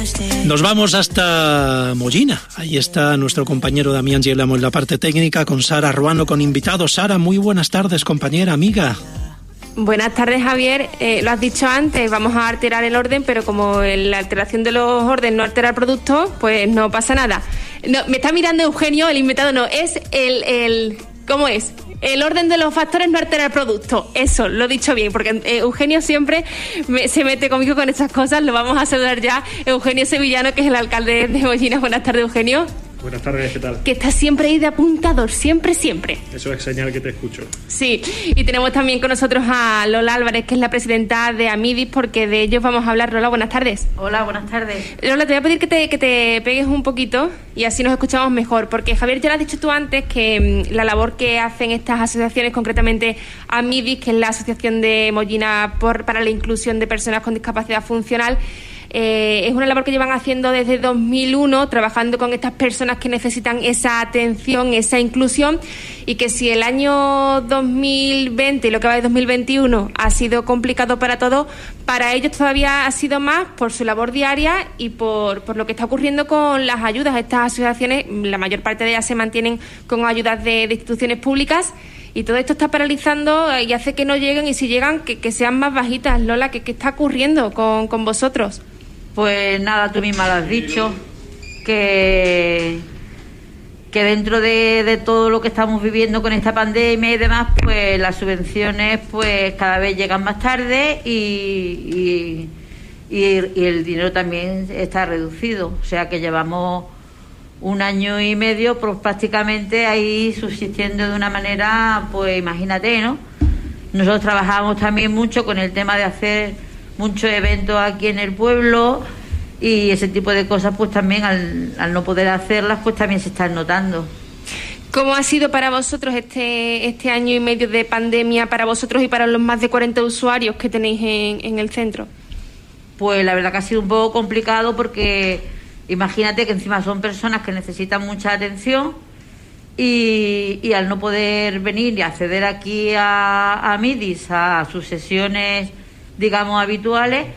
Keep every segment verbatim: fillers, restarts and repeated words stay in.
Nos vamos hasta Mollina. Ahí está nuestro compañero Damián Gielamo en la parte técnica, con Sara Ruano, con invitados. Sara, muy buenas tardes, compañera, amiga. Buenas tardes, Javier. Eh, lo has dicho antes, vamos a alterar el orden, pero como la alteración de los órdenes no altera el producto, pues no pasa nada. No, me está mirando Eugenio, el invitado no, es el... el ¿cómo es? El orden de los factores no altera el producto. Eso, lo he dicho bien, porque eh, Eugenio siempre me, se mete conmigo con estas cosas. Lo vamos a saludar ya. Eugenio Sevillano, que es el alcalde de Mollina. Buenas tardes, Eugenio. Buenas tardes, ¿qué tal? Que está siempre ahí de apuntador, siempre, siempre. Eso es señal que te escucho. Sí, y tenemos también con nosotros a Lola Álvarez, que es la presidenta de Amidis, porque de ellos vamos a hablar. Lola, buenas tardes. Hola, buenas tardes. Lola, te voy a pedir que te, que te pegues un poquito y así nos escuchamos mejor, porque Javier, ya lo has dicho tú antes, que mmm, la labor que hacen estas asociaciones, concretamente Amidis, que es la Asociación de Mollina por, para la Inclusión de Personas con Discapacidad Funcional, Eh, es una labor que llevan haciendo desde dos mil uno, trabajando con estas personas que necesitan esa atención, esa inclusión, y que si el año dos mil veinte y lo que va de dos mil veintiuno ha sido complicado para todos, para ellos todavía ha sido más por su labor diaria y por, por lo que está ocurriendo con las ayudas. Estas asociaciones, la mayor parte de ellas se mantienen con ayudas de, de instituciones públicas, y todo esto está paralizando y hace que no lleguen, y si llegan, que, que sean más bajitas. Lola, ¿qué, qué está ocurriendo con, con vosotros? Pues nada, tú misma lo has dicho, que, que dentro de, de todo lo que estamos viviendo con esta pandemia y demás, pues las subvenciones pues cada vez llegan más tarde y, y, y, y el dinero también está reducido. O sea que llevamos un año y medio pues prácticamente ahí subsistiendo de una manera, pues imagínate, ¿no? Nosotros trabajamos también mucho con el tema de hacer muchos eventos aquí en el pueblo, y ese tipo de cosas pues también al, al no poder hacerlas pues también se están notando. ¿Cómo ha sido para vosotros este este año y medio de pandemia, para vosotros y para los más de cuarenta usuarios que tenéis en, en el centro? Pues la verdad que ha sido un poco complicado, porque imagínate que encima son personas que necesitan mucha atención, y, y al no poder venir y acceder aquí a, a Amidis, a sus sesiones digamos habituales,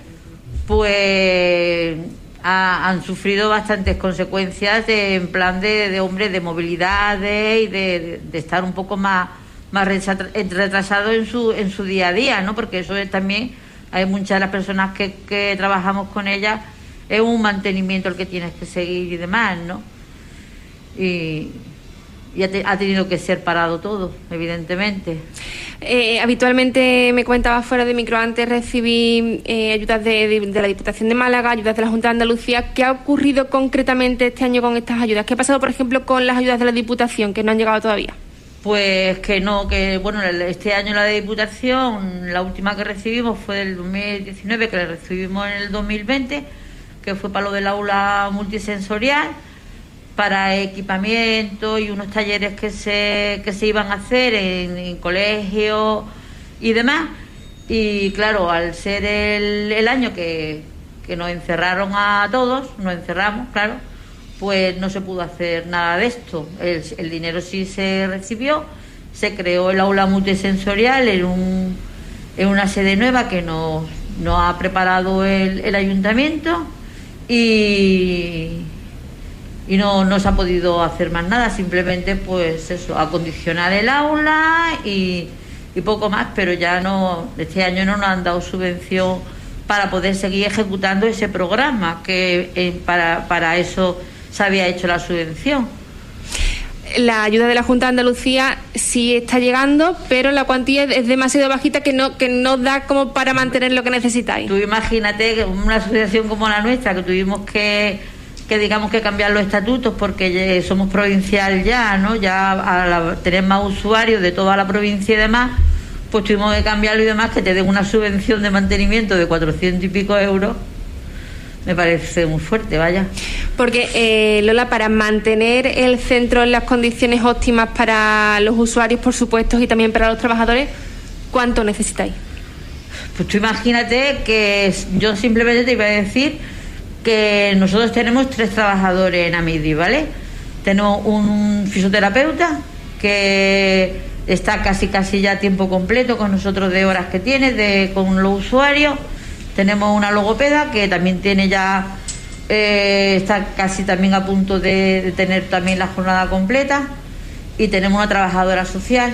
pues ha, han sufrido bastantes consecuencias de, en plan de, de hombres de movilidad de, y de, de, de estar un poco más más retrasado en su en su día a día, ¿no? Porque eso es también, hay muchas de las personas que, que trabajamos con ellas, es un mantenimiento el que tienes que seguir y demás, ¿no? Y y ha, te, ha tenido que ser parado todo, evidentemente. Eh, habitualmente, me comentaba fuera de micro antes, recibí eh, ayudas de, de, de la Diputación de Málaga, ayudas de la Junta de Andalucía. ¿Qué ha ocurrido concretamente este año con estas ayudas? ¿Qué ha pasado, por ejemplo, con las ayudas de la Diputación, que no han llegado todavía? Pues que no, que bueno, este año la de Diputación, la última que recibimos fue del dos mil diecinueve, que la recibimos en el dos mil veinte, que fue para lo del aula multisensorial, para equipamiento y unos talleres que se que se iban a hacer en, en colegios y demás. Y claro, al ser el, el año que, que nos encerraron a todos, nos encerramos, claro, pues no se pudo hacer nada de esto. El, el dinero sí se recibió, se creó el aula multisensorial en, un, en una sede nueva que nos, nos ha preparado el, el ayuntamiento, y... y no, no se ha podido hacer más nada, simplemente pues eso, acondicionar el aula y, y poco más, pero ya no, este año no nos han dado subvención para poder seguir ejecutando ese programa, que eh, para, para eso se había hecho la subvención. La ayuda de la Junta de Andalucía sí está llegando, pero la cuantía es demasiado bajita, que no que no da como para mantener lo que necesitáis. Tú imagínate que una asociación como la nuestra, que tuvimos que que digamos que cambiar los estatutos porque somos provincial ya, ¿no? Ya al tener más usuarios de toda la provincia y demás, pues tuvimos que cambiarlo y demás, que te den una subvención de mantenimiento de cuatrocientos y pico euros, me parece muy fuerte, vaya. Porque, eh, Lola, para mantener el centro en las condiciones óptimas para los usuarios, por supuesto, y también para los trabajadores, ¿cuánto necesitáis? Pues tú imagínate que yo simplemente te iba a decir que nosotros tenemos tres trabajadores en Amidis, ¿vale? Tenemos un fisioterapeuta que está casi casi ya a tiempo completo con nosotros, de horas que tiene de con los usuarios. Tenemos una logopeda que también tiene ya eh, está casi también a punto de, de tener también la jornada completa, y tenemos una trabajadora social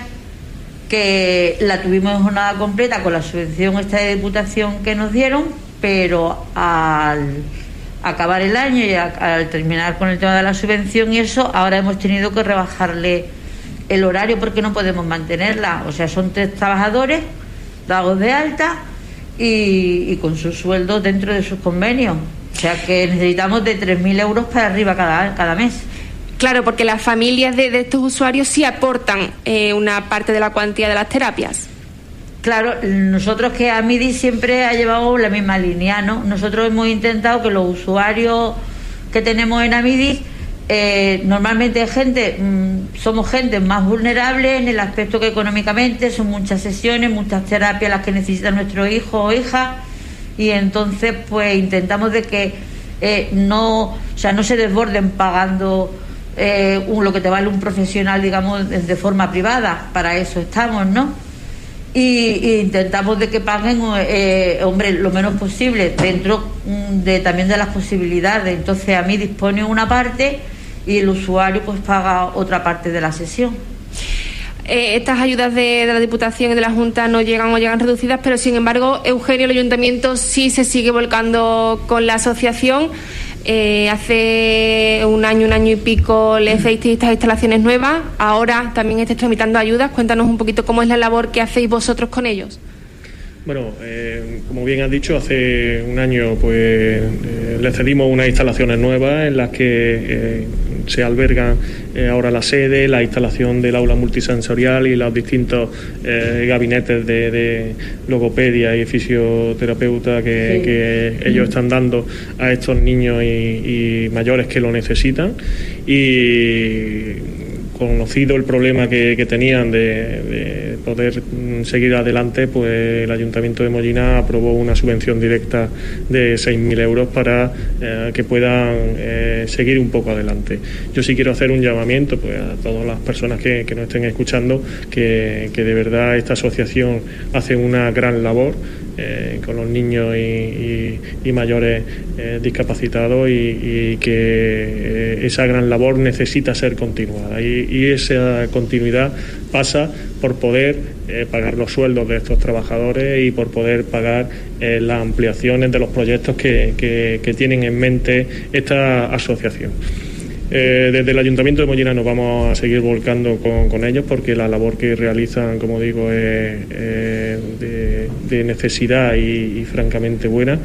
que la tuvimos en jornada completa con la subvención esta de Diputación que nos dieron, pero al acabar el año y a, al terminar con el tema de la subvención y eso, ahora hemos tenido que rebajarle el horario porque no podemos mantenerla. O sea, son tres trabajadores dados de alta y, y con sus sueldos dentro de sus convenios. O sea que necesitamos de tres mil euros para arriba cada, cada mes. Claro, porque las familias de, de estos usuarios sí aportan eh, una parte de la cuantía de las terapias. Claro, nosotros que Amidi siempre ha llevado la misma línea, ¿no? Nosotros hemos intentado que los usuarios que tenemos en Amidi, eh, normalmente gente, mmm, somos gente más vulnerable en el aspecto que económicamente son muchas sesiones, muchas terapias las que necesitan nuestros hijos o hijas, y entonces pues intentamos de que eh, no, o sea, no se desborden pagando eh, un, lo que te vale un profesional, digamos, de, de forma privada. Para eso estamos, ¿no? Y, y intentamos de que paguen, eh, hombre, lo menos posible, dentro de también de las posibilidades. Entonces, a mí dispone una parte y el usuario pues paga otra parte de la sesión. Eh, estas ayudas de, de la Diputación y de la Junta no llegan o llegan reducidas, pero sin embargo, Eugenio, el Ayuntamiento sí se sigue volcando con la asociación. Eh, hace un año, un año y pico le hicisteis estas instalaciones nuevas, ahora también estáis tramitando ayudas. Cuéntanos un poquito cómo es la labor que hacéis vosotros con ellos. Bueno, eh, como bien has dicho, hace un año pues eh, le cedimos unas instalaciones nuevas en las que eh, se albergan eh, ahora la sede, la instalación del aula multisensorial y los distintos eh, gabinetes de, de logopedia y fisioterapeuta que, sí. que ellos están dando a estos niños y, y mayores que lo necesitan. Y conocido el problema que, que tenían de, de poder seguir adelante, pues el Ayuntamiento de Mollina aprobó una subvención directa de seis mil euros para eh, que puedan eh, seguir un poco adelante. Yo sí quiero hacer un llamamiento pues a todas las personas que, que nos estén escuchando, que, que de verdad esta asociación hace una gran labor Eh, con los niños y, y, y mayores eh, discapacitados, y, y que eh, esa gran labor necesita ser continuada, y, y esa continuidad pasa por poder eh, pagar los sueldos de estos trabajadores y por poder pagar eh, las ampliaciones de los proyectos que, que, que tienen en mente esta asociación. Eh, desde el Ayuntamiento de Mollina nos vamos a seguir volcando con, con ellos, porque la labor que realizan, como digo, es eh, de, de necesidad y, y francamente buena,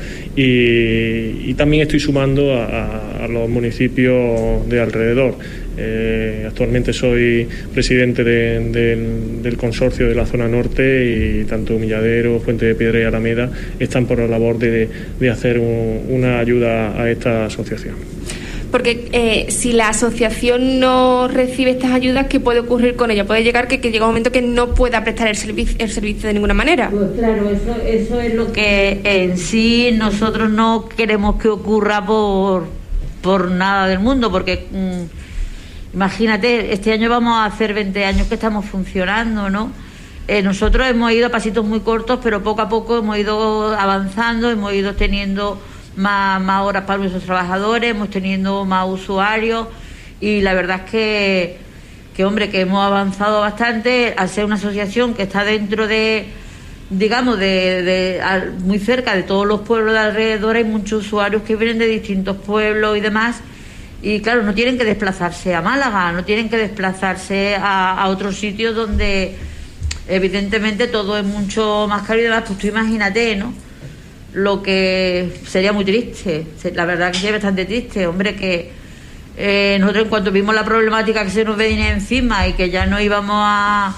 y, y también estoy sumando a, a los municipios de alrededor. Eh, actualmente soy presidente de, de, del consorcio de la zona norte, y tanto Milladero, Fuente de Piedra y Alameda están por la labor de, de hacer un, una ayuda a esta asociación. Porque eh, si la asociación no recibe estas ayudas, ¿qué puede ocurrir con ella? Puede llegar que, que llega un momento que no pueda prestar el, servicio el servicio de ninguna manera. Pues claro, eso, eso es lo que en sí nosotros no queremos que ocurra por, por nada del mundo, porque mmm, imagínate, este año vamos a hacer veinte años que estamos funcionando, ¿no? Eh, nosotros hemos ido a pasitos muy cortos, pero poco a poco hemos ido avanzando, hemos ido teniendo Más, más horas para nuestros trabajadores, hemos tenido más usuarios, y la verdad es que, que hombre, que hemos avanzado bastante al ser una asociación que está dentro de, digamos, de, de al, muy cerca de todos los pueblos de alrededor. Hay muchos usuarios que vienen de distintos pueblos y demás, y claro, no tienen que desplazarse a Málaga, no tienen que desplazarse a, a otros sitios donde evidentemente todo es mucho más caro y demás. Pues tú imagínate, ¿no? Lo que sería muy triste, la verdad que sería bastante triste, hombre, que eh, nosotros en cuanto vimos la problemática que se nos venía encima y que ya no íbamos a,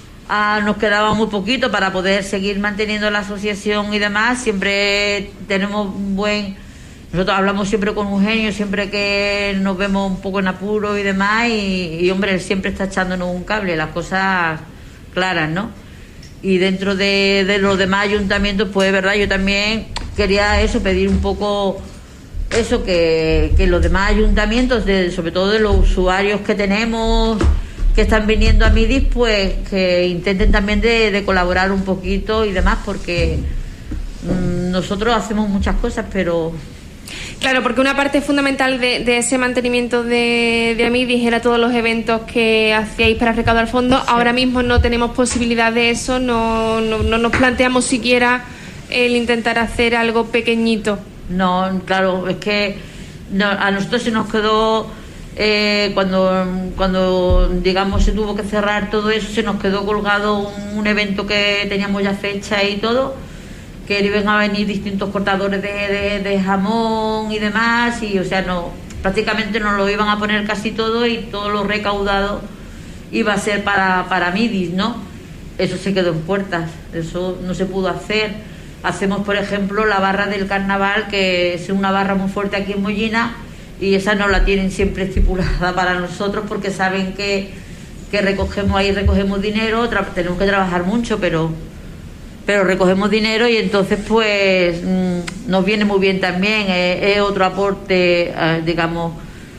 a nos quedaba muy poquito para poder seguir manteniendo la asociación y demás, siempre tenemos un buen, nosotros hablamos siempre con Eugenio siempre que nos vemos un poco en apuro y demás, y, y hombre, él siempre está echándonos un cable, las cosas claras, ¿no? Y dentro de, de los demás ayuntamientos, pues es verdad, yo también quería eso, pedir un poco eso, que, que los demás ayuntamientos, de, sobre todo de los usuarios que tenemos que están viniendo a Midis, pues que intenten también de, de colaborar un poquito y demás, porque mmm, nosotros hacemos muchas cosas, pero Claro, porque una parte fundamental de, de ese mantenimiento de, de Amidis era todos los eventos que hacíais para recaudar fondos. Sí. Ahora mismo no tenemos posibilidad de eso, no, no, no nos planteamos siquiera el intentar hacer algo pequeñito. No, claro, es que no, a nosotros se nos quedó, eh, cuando, cuando digamos se tuvo que cerrar todo eso, se nos quedó colgado un, un evento que teníamos ya fecha y todo, que iban a venir distintos cortadores de, de, de jamón y demás, y o sea, no, prácticamente nos lo iban a poner casi todo y todo lo recaudado iba a ser para, para Amidis, ¿no? Eso se quedó en puertas, eso no se pudo hacer. Hacemos, por ejemplo, la barra del carnaval, que es una barra muy fuerte aquí en Mollina, y esa no la tienen siempre estipulada para nosotros porque saben que, que recogemos ahí, recogemos dinero, tra- tenemos que trabajar mucho, pero... pero recogemos dinero y entonces pues mmm, nos viene muy bien también, eh, es otro aporte, eh, digamos,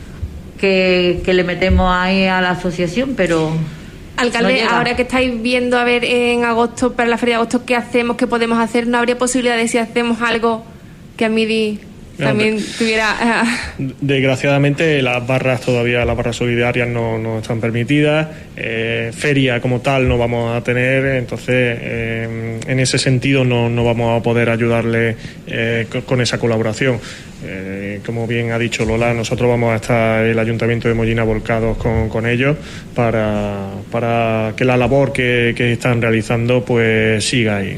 que, que le metemos ahí a la asociación, pero... Alcalde, no ahora que estáis viendo a ver en agosto, para la feria de agosto, qué hacemos, qué podemos hacer, ¿no habría posibilidad de si hacemos algo que Amidis también no, tuviera...? Desgraciadamente las barras todavía, las barras solidarias no, no están permitidas, eh, feria como tal no vamos a tener, entonces eh, en ese sentido no, no vamos a poder ayudarle eh, con, con esa colaboración. Eh, como bien ha dicho Lola, nosotros vamos a estar, el Ayuntamiento de Mollina, volcados con, con ellos para, para que la labor que, que están realizando pues siga ahí.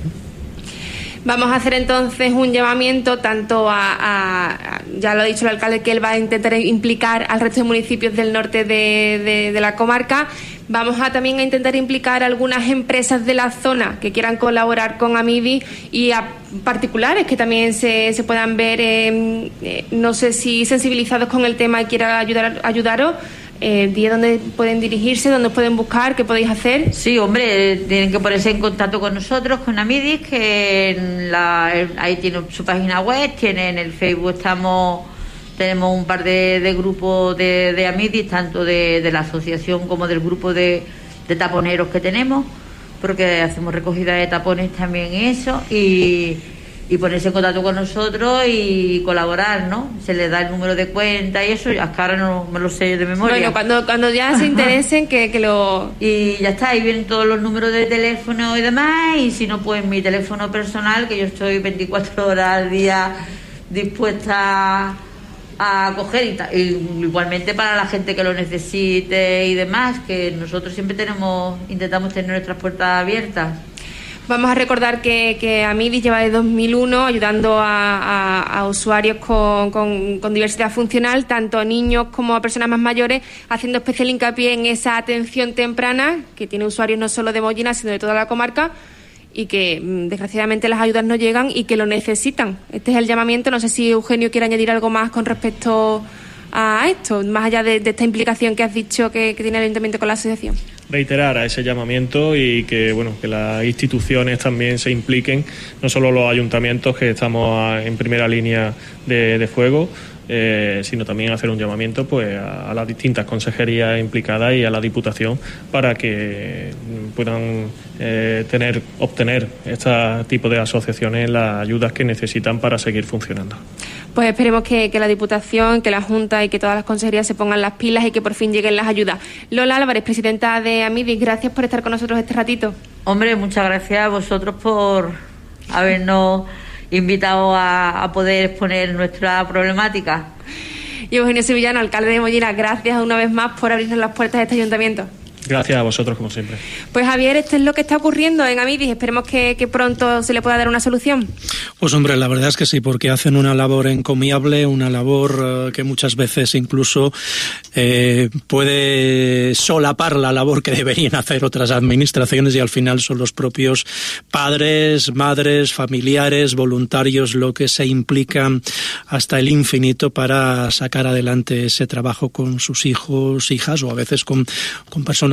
Vamos a hacer entonces un llamamiento tanto a, a, a, ya lo ha dicho el alcalde, que él va a intentar implicar al resto de municipios del norte de, de, de la comarca. Vamos a también a intentar implicar a algunas empresas de la zona que quieran colaborar con Amidis y a particulares que también se, se puedan ver, eh, eh, no sé si sensibilizados con el tema y quieran ayudar, ayudaros. Eh, día dónde pueden dirigirse, dónde pueden buscar, qué podéis hacer. Sí, hombre, tienen que ponerse en contacto con nosotros, con Amidis, que en la, ahí tiene su página web, tiene en el Facebook, estamos, tenemos un par de, de grupos de, de Amidis, tanto de, de la asociación como del grupo de, de taponeros que tenemos, porque hacemos recogida de tapones también, eso, y y ponerse en contacto con nosotros y colaborar, ¿no? Se les da el número de cuenta y eso, y hasta ahora no me lo sé de memoria. Bueno, cuando, cuando ya se interesen, que, que lo... Y ya está, ahí vienen todos los números de teléfono y demás, y si no, pues mi teléfono personal, que yo estoy veinticuatro horas al día dispuesta a coger, y, ta- y igualmente para la gente que lo necesite y demás, que nosotros siempre tenemos, intentamos tener nuestras puertas abiertas. Vamos a recordar que, que Amidis lleva desde dos mil uno ayudando a, a, a usuarios con, con, con diversidad funcional, tanto a niños como a personas más mayores, haciendo especial hincapié en esa atención temprana que tiene usuarios no solo de Mollina, sino de toda la comarca, y que desgraciadamente las ayudas no llegan y que lo necesitan. Este es el llamamiento. No sé si Eugenio quiere añadir algo más con respecto a esto, más allá de, de esta implicación que has dicho que, que tiene el Ayuntamiento con la asociación. Reiterar a ese llamamiento y que bueno que las instituciones también se impliquen, no solo los ayuntamientos, que estamos a, en primera línea de, de fuego, eh, sino también hacer un llamamiento pues a, a las distintas consejerías implicadas y a la Diputación para que puedan eh, tener obtener este tipo de asociaciones las ayudas que necesitan para seguir funcionando. Pues esperemos que, que la Diputación, que la Junta y que todas las consejerías se pongan las pilas y que por fin lleguen las ayudas. Lola Álvarez, presidenta de Amidis, gracias por estar con nosotros este ratito. Hombre, muchas gracias a vosotros por habernos invitado a, a poder exponer nuestra problemática. Y Eugenio Sevillano, alcalde de Mollina, gracias una vez más por abrirnos las puertas de este ayuntamiento. Gracias a vosotros, como siempre. Pues Javier, esto es lo que está ocurriendo en Amidis. Esperemos que, que pronto se le pueda dar una solución. Pues hombre, la verdad es que sí, porque hacen una labor encomiable, una labor eh, que muchas veces incluso eh, puede solapar la labor que deberían hacer otras administraciones, y al final son los propios padres, madres, familiares, voluntarios lo que se implican hasta el infinito para sacar adelante ese trabajo con sus hijos, hijas, o a veces con, con personas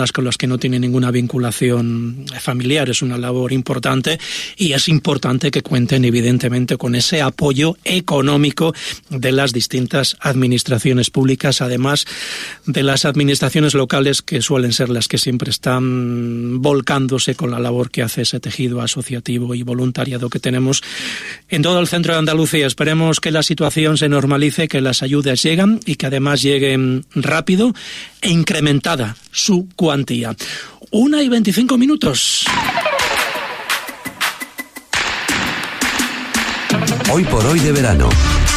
personas con las que no tienen ninguna vinculación familiar. Es una labor importante y es importante que cuenten evidentemente con ese apoyo económico de las distintas administraciones públicas, además de las administraciones locales, que suelen ser las que siempre están volcándose con la labor que hace ese tejido asociativo y voluntariado que tenemos en todo el centro de Andalucía. Esperemos que la situación se normalice, que las ayudas lleguen y que además lleguen rápido e incrementada su cuantía. Una y veinticinco minutos. Hoy por hoy de verano.